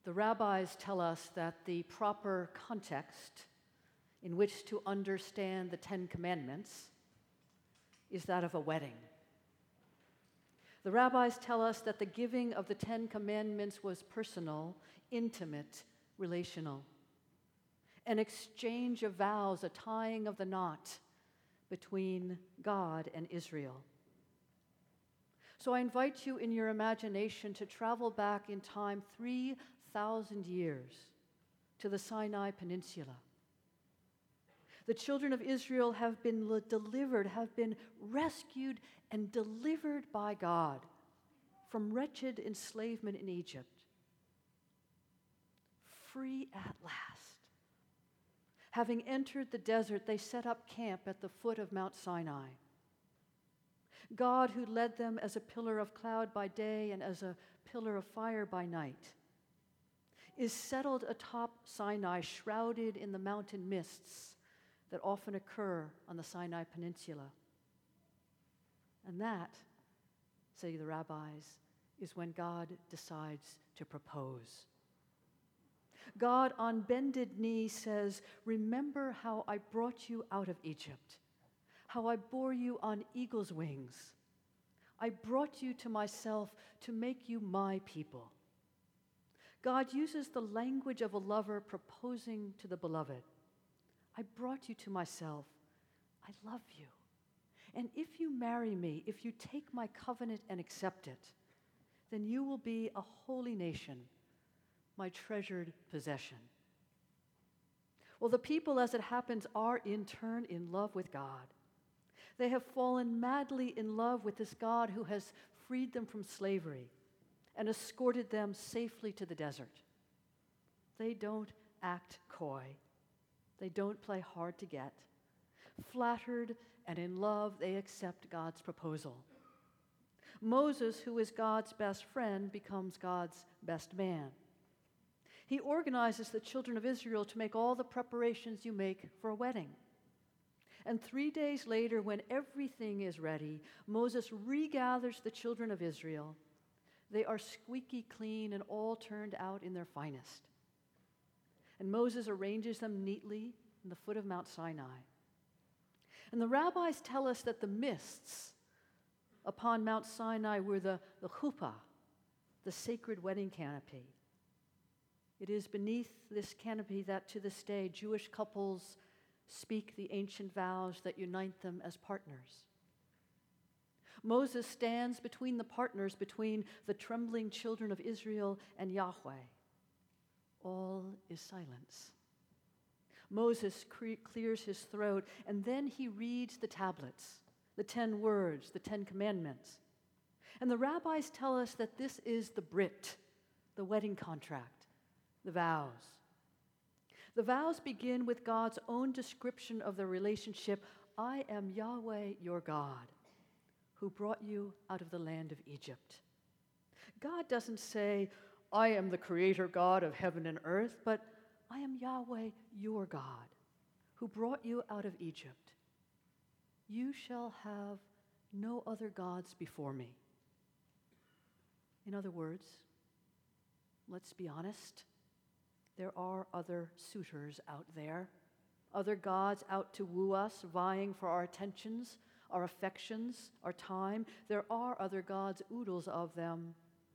The rabbis tell us that the proper context in which to understand the Ten Commandments is that of a wedding. The rabbis tell us that the giving of the Ten Commandments was personal, intimate, relational. An exchange of vows, a tying of the knot between God and Israel. So I invite you in your imagination to travel back in time 3,000 years to the Sinai Peninsula. The children of Israel have been delivered, have been rescued and delivered by God from wretched enslavement in Egypt. Free at last. Having entered the desert, they set up camp at the foot of Mount Sinai. God, who led them as a pillar of cloud by day and as a pillar of fire by night, is settled atop Sinai, shrouded in the mountain mists that often occur on the Sinai Peninsula. And that, say the rabbis, is when God decides to propose. God, on bended knee, says, "Remember how I brought you out of Egypt, how I bore you on eagle's wings. I brought you to myself to make you my people." God uses the language of a lover proposing to the beloved. I brought you to myself. I love you. And if you marry me, if you take my covenant and accept it, then you will be a holy nation, my treasured possession. Well, the people, as it happens, are in turn in love with God. They have fallen madly in love with this God who has freed them from slavery and escorted them safely to the desert. They don't act coy. They don't play hard to get. Flattered and in love, they accept God's proposal. Moses, who is God's best friend, becomes God's best man. He organizes the children of Israel to make all the preparations you make for a wedding. And 3 days later, when everything is ready, Moses regathers the children of Israel. They are squeaky clean and all turned out in their finest. And Moses arranges them neatly in the foot of Mount Sinai. And the rabbis tell us that the mists upon Mount Sinai were the chuppah, the sacred wedding canopy. It is beneath this canopy that to this day Jewish couples speak the ancient vows that unite them as partners. Moses stands between the partners, between the trembling children of Israel and Yahweh. All is silence. Moses clears his throat, and then he reads the tablets, the 10 words, the 10 commandments. And the rabbis tell us that this is the Brit, the wedding contract, the vows. The vows begin with God's own description of the relationship. I am Yahweh, your God, who brought you out of the land of Egypt. God doesn't say, I am the creator God of heaven and earth, but I am Yahweh, your God, who brought you out of Egypt. You shall have no other gods before me. In other words, let's be honest, there are other suitors out there, other gods out to woo us, vying for our attentions, our affections, our time. There are other gods, oodles of them.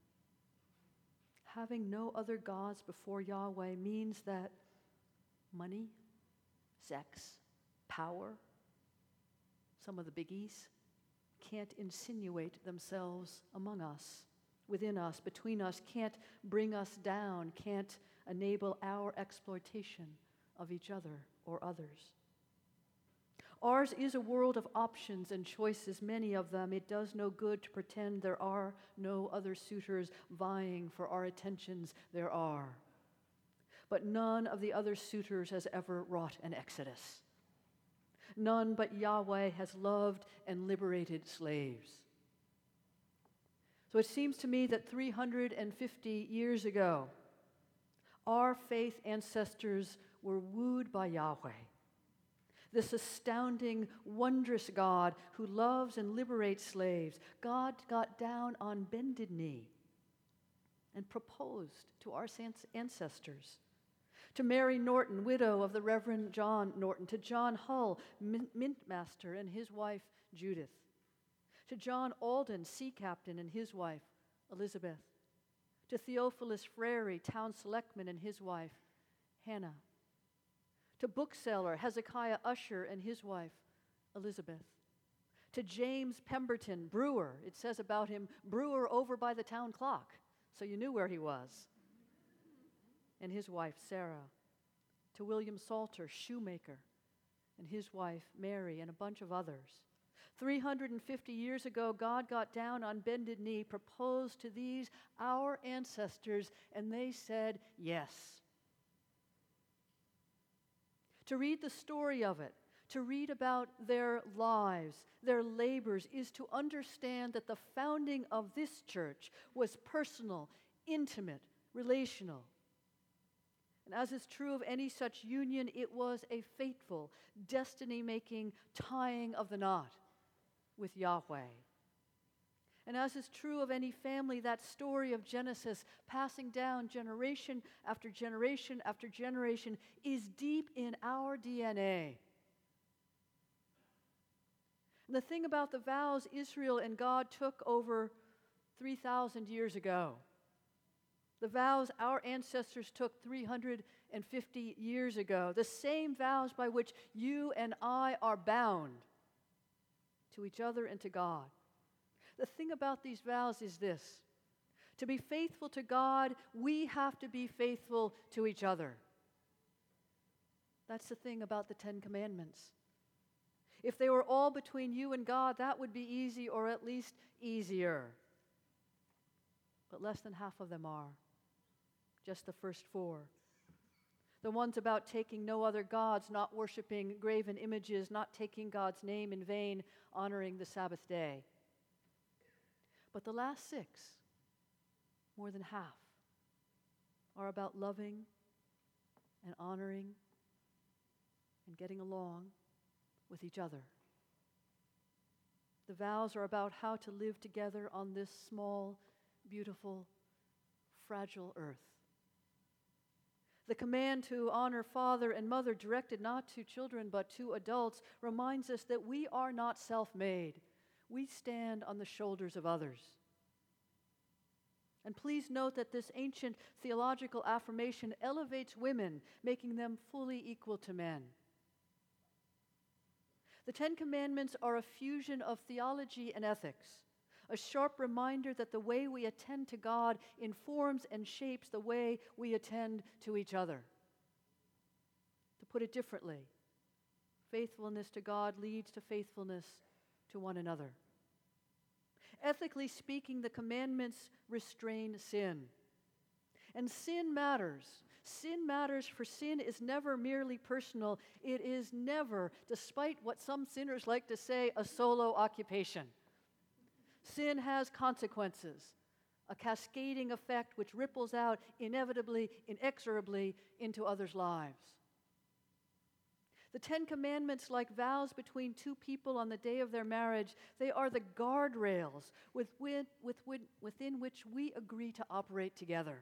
Having no other gods before Yahweh means that money, sex, power, some of the biggies, can't insinuate themselves among us, within us, between us, can't bring us down, can't enable our exploitation of each other or others. Ours is a world of options and choices, many of them. It does no good to pretend there are no other suitors vying for our attentions. There are. But none of the other suitors has ever wrought an exodus. None but Yahweh has loved and liberated slaves. So it seems to me that 350 years ago, our faith ancestors were wooed by Yahweh, this astounding, wondrous God who loves and liberates slaves. God got down on bended knee and proposed to our ancestors. To Mary Norton, widow of the Reverend John Norton. To John Hull, mintmaster, and his wife Judith. To John Alden, sea captain, and his wife Elizabeth. To Theophilus Frary, town selectman, and his wife Hannah. To bookseller Hezekiah Usher and his wife Elizabeth. To James Pemberton, brewer. It says about him, brewer over by the town clock, so you knew where he was. And his wife Sarah. To William Salter, shoemaker, and his wife Mary, and a bunch of others. 350 years ago, God got down on bended knee, proposed to these, our ancestors, and they said yes. To read the story of it, to read about their lives, their labors, is to understand that the founding of this church was personal, intimate, relational. And as is true of any such union, it was a fateful, destiny-making tying of the knot with Yahweh. And as is true of any family, that story of Genesis passing down generation after generation after generation is deep in our DNA. And the thing about the vows Israel and God took over 3,000 years ago, the vows our ancestors took 350 years ago, the same vows by which you and I are bound to each other and to God. The thing about these vows is this: to be faithful to God, we have to be faithful to each other. That's the thing about the Ten Commandments. If they were all between you and God, that would be easy, or at least easier. But less than half of them are. Just the first 4. The ones about taking no other gods, not worshiping graven images, not taking God's name in vain, honoring the Sabbath day. But the last 6, more than half, are about loving and honoring and getting along with each other. The vows are about how to live together on this small, beautiful, fragile earth. The command to honor father and mother, directed not to children but to adults, reminds us that we are not self-made. We stand on the shoulders of others. And please note that this ancient theological affirmation elevates women, making them fully equal to men. The Ten Commandments are a fusion of theology and ethics, a sharp reminder that the way we attend to God informs and shapes the way we attend to each other. To put it differently, faithfulness to God leads to faithfulness to one another. Ethically speaking, the commandments restrain sin. And sin matters. Sin matters, for sin is never merely personal. It is never, despite what some sinners like to say, a solo occupation. Sin has consequences, a cascading effect which ripples out inevitably, inexorably into others' lives. The Ten Commandments, like vows between two people on the day of their marriage, they are the guardrails within which we agree to operate together.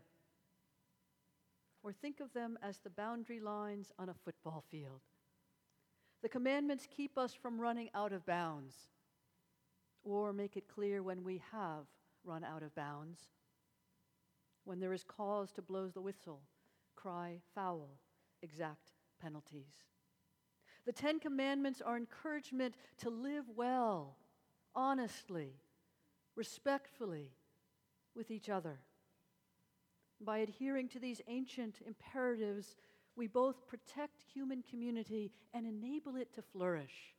Or think of them as the boundary lines on a football field. The commandments keep us from running out of bounds, or make it clear when we have run out of bounds. When there is cause to blow the whistle, cry foul, exact penalties. The Ten Commandments are encouragement to live well, honestly, respectfully with each other. By adhering to these ancient imperatives, we both protect human community and enable it to flourish.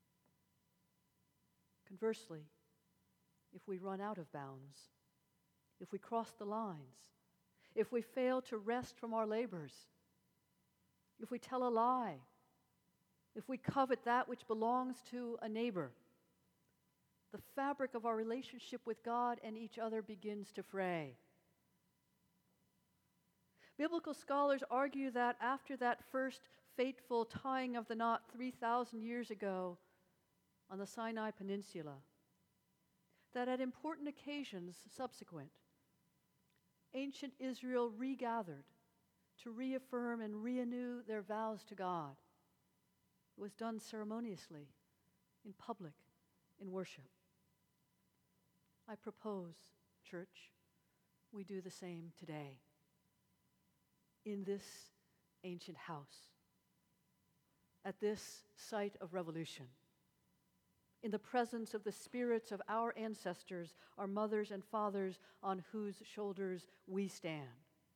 Conversely, if we run out of bounds, if we cross the lines, if we fail to rest from our labors, if we tell a lie, if we covet that which belongs to a neighbor, the fabric of our relationship with God and each other begins to fray. Biblical scholars argue that after that first fateful tying of the knot 3,000 years ago on the Sinai Peninsula, that at important occasions subsequent, ancient Israel regathered to reaffirm and renew their vows to God. It was done ceremoniously, in public, in worship. I propose, church, we do the same today in this ancient house, at this site of revolution, in the presence of the spirits of our ancestors, our mothers and fathers on whose shoulders we stand.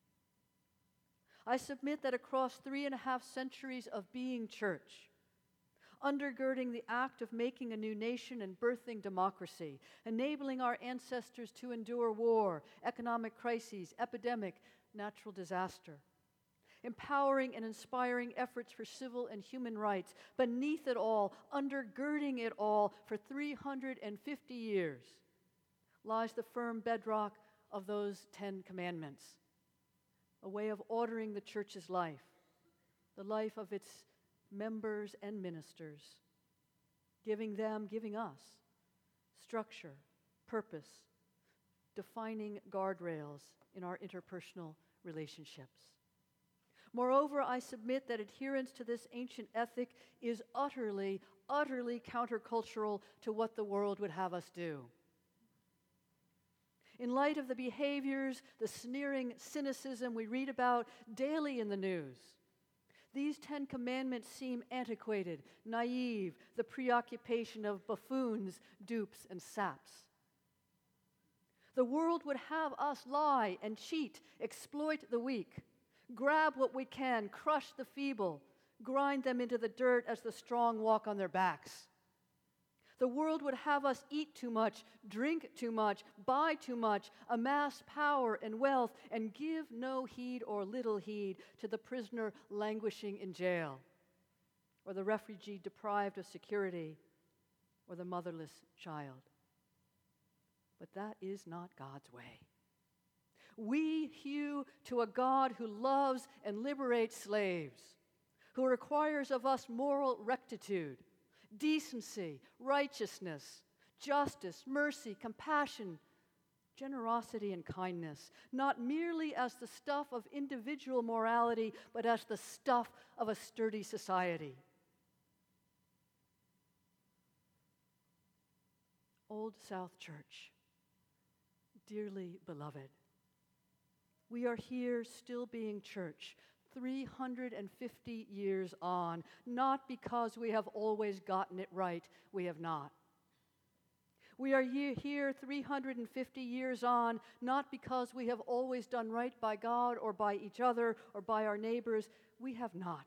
I submit that across 3.5 centuries of being church, undergirding the act of making a new nation and birthing democracy, enabling our ancestors to endure war, economic crises, epidemic, natural disaster, empowering and inspiring efforts for civil and human rights, beneath it all, undergirding it all for 350 years, lies the firm bedrock of those 10 commandments, a way of ordering the church's life, the life of its members and ministers, giving us structure, purpose, defining guardrails in our interpersonal relationships. Moreover, I submit that adherence to this ancient ethic is utterly, utterly countercultural to what the world would have us do. In light of the behaviors, the sneering cynicism we read about daily in the news, these 10 commandments seem antiquated, naive, the preoccupation of buffoons, dupes, and saps. The world would have us lie and cheat, exploit the weak, grab what we can, crush the feeble, grind them into the dirt as the strong walk on their backs. The world would have us eat too much, drink too much, buy too much, amass power and wealth, and give no heed or little heed to the prisoner languishing in jail, or the refugee deprived of security, or the motherless child. But that is not God's way. We hew to a God who loves and liberates slaves, who requires of us moral rectitude, decency, righteousness, justice, mercy, compassion, generosity, and kindness, not merely as the stuff of individual morality, but as the stuff of a sturdy society. Old South Church, dearly beloved, we are here still being church, 350 years on, not because we have always gotten it right, we have not. We are here 350 years on, not because we have always done right by God or by each other or by our neighbors, we have not.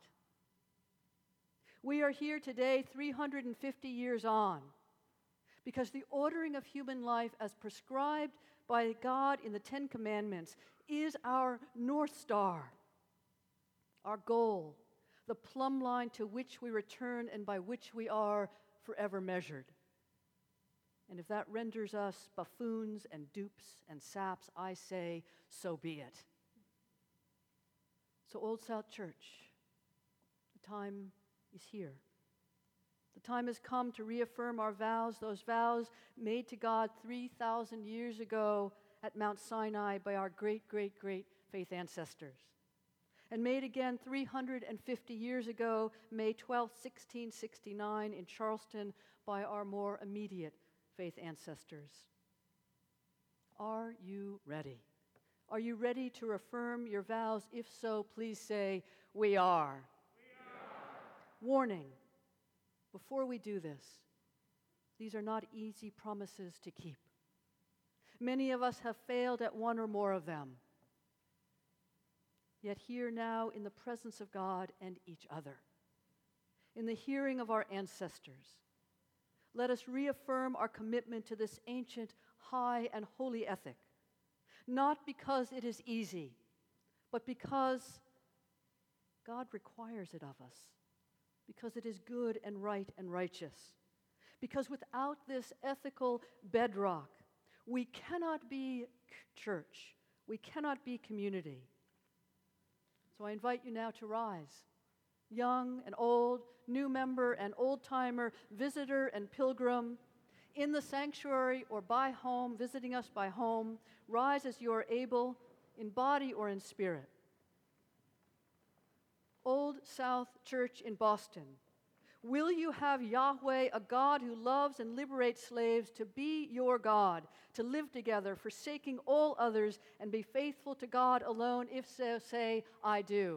We are here today 350 years on, because the ordering of human life as prescribed by God in the 10 Commandments is our North Star, our goal, the plumb line to which we return and by which we are forever measured. And if that renders us buffoons and dupes and saps, I say, so be it. So, Old South Church, the time is here. The time has come to reaffirm our vows, those vows made to God 3,000 years ago at Mount Sinai by our great, great, great faith ancestors, and made again 350 years ago, May 12, 1669, in Charleston by our more immediate faith ancestors. Are you ready? Are you ready to affirm your vows? If so, please say, we are. We are. Warning, before we do this, these are not easy promises to keep. Many of us have failed at one or more of them. Yet here now, in the presence of God and each other, in the hearing of our ancestors, let us reaffirm our commitment to this ancient, high, and holy ethic, not because it is easy, but because God requires it of us, because it is good and right and righteous, because without this ethical bedrock, we cannot be church, we cannot be community. So I invite you now to rise, young and old, new member and old-timer, visitor and pilgrim, in the sanctuary or by home, visiting us by home. Rise as you are able, in body or in spirit. Old South Church in Boston, will you have Yahweh, a God who loves and liberates slaves, to be your God, to live together, forsaking all others, and be faithful to God alone? If so, say, I do.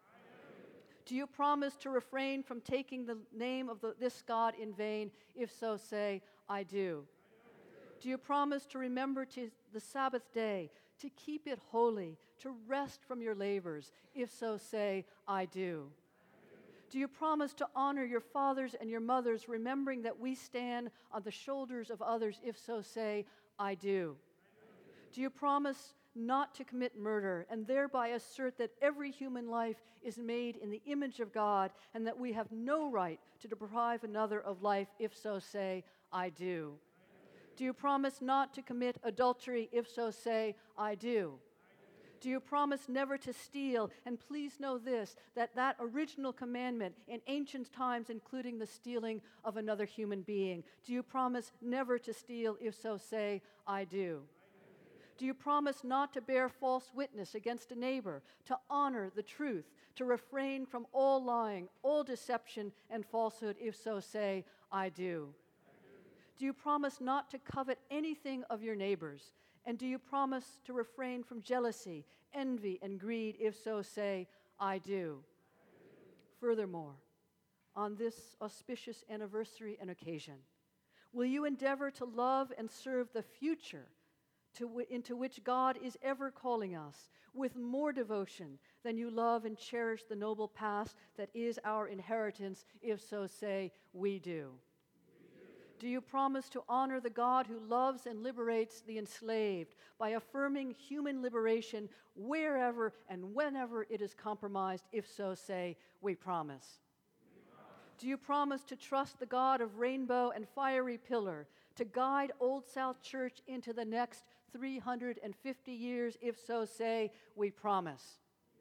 Do you promise to refrain from taking the name of this God in vain? If so, say, I do. Do you promise to remember the Sabbath day, to keep it holy, to rest from your labors? If so, say, I do. Do you promise to honor your fathers and your mothers, remembering that we stand on the shoulders of others? If so, say, I do. Do you promise not to commit murder and thereby assert that every human life is made in the image of God and that we have no right to deprive another of life? If so, say, I do. Do you promise not to commit adultery? If so, say, I do. Do you promise never to steal? And please know this, that original commandment in ancient times, including the stealing of another human being. Do you promise never to steal? If so, say, I do. Do you promise not to bear false witness against a neighbor, to honor the truth, to refrain from all lying, all deception and falsehood? If so, say, I do. Do you promise not to covet anything of your neighbor's? And do you promise to refrain from jealousy, envy, and greed? If so, say, I do. Furthermore, on this auspicious anniversary and occasion, will you endeavor to love and serve the future into which God is ever calling us with more devotion than you love and cherish the noble past that is our inheritance? If so, say, we do. Do you promise to honor the God who loves and liberates the enslaved by affirming human liberation wherever and whenever it is compromised? If so, say, we promise. Do you promise to trust the God of rainbow and fiery pillar to guide Old South Church into the next 350 years? If so, say, we promise.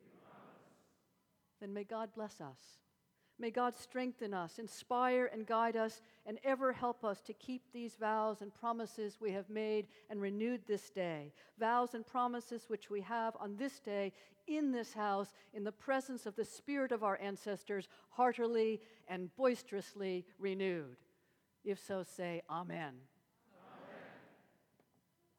Then may God bless us. May God strengthen us, inspire and guide us, and ever help us to keep these vows and promises we have made and renewed this day. Vows and promises which we have on this day in this house, in the presence of the Spirit of our ancestors, heartily and boisterously renewed. If so, say, Amen.